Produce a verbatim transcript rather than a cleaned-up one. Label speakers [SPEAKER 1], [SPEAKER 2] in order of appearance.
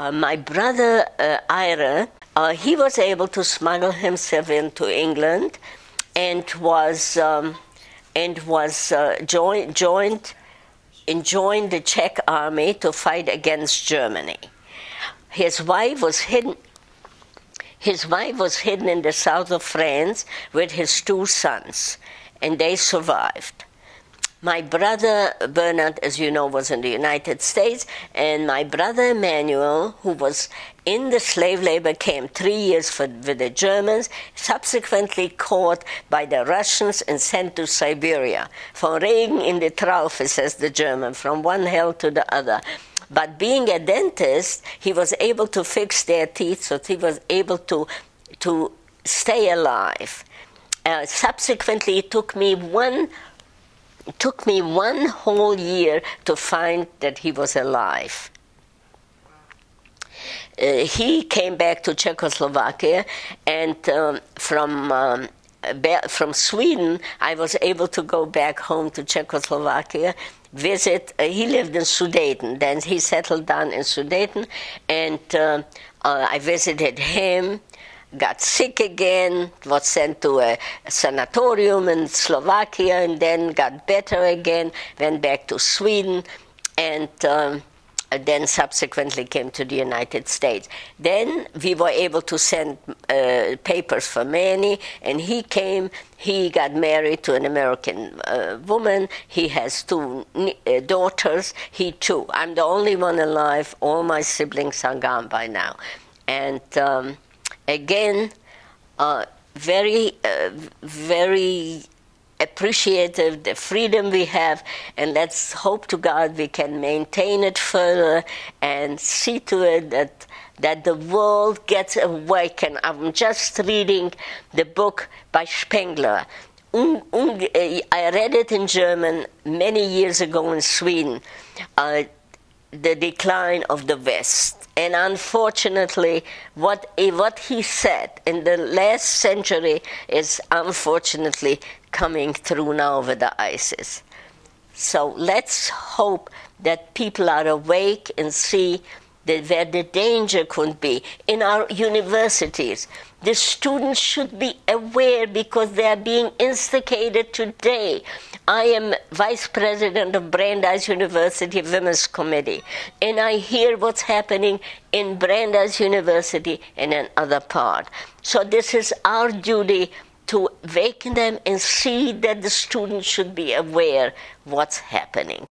[SPEAKER 1] uh, my brother uh, Ira, uh, he was able to smuggle himself into England, and was um, and was uh, joined joined and joined the Czech army to fight against Germany. His wife was hidden. His wife was hidden in the south of France with his two sons, and they survived. My brother Bernard, as you know, was in the United States, and my brother Emmanuel, who was in the slave labor camp three years for, with the Germans, subsequently caught by the Russians and sent to Siberia. Von Regen in die Traufe, says the German, from one hell to the other. But being a dentist, he was able to fix their teeth, so he was able to, to stay alive. Uh, subsequently, it took me one It took me one whole year to find that he was alive. Uh, he came back to Czechoslovakia, and um, from um, from Sweden, I was able to go back home to Czechoslovakia, visit. Uh, he lived in Sudeten, then he settled down in Sudeten, and uh, uh, I visited him. Got sick again, was sent to a sanatorium in Slovakia, and then got better again, went back to Sweden, and um, then subsequently came to the United States. Then we were able to send uh, papers for Manny, and he came, he got married to an American uh, woman. He has two uh, daughters, he too. I'm the only one alive, all my siblings are gone by now. And um, Again, uh, very, uh, very appreciative the freedom we have, and let's hope to God we can maintain it further and see to it that that the world gets awakened. I'm just reading the book by Spengler. Um, um, I read it in German many years ago in Sweden, uh, The Decline of the West. And unfortunately, what, what he said in the last century is unfortunately coming through now with the ISIS. So let's hope that people are awake and see that where the danger could be. In our universities, the students should be aware because they are being instigated today. I am vice president of Brandeis University Women's Committee, and I hear what's happening in Brandeis University and in other part. So this is our duty to awaken them and see that the students should be aware what's happening.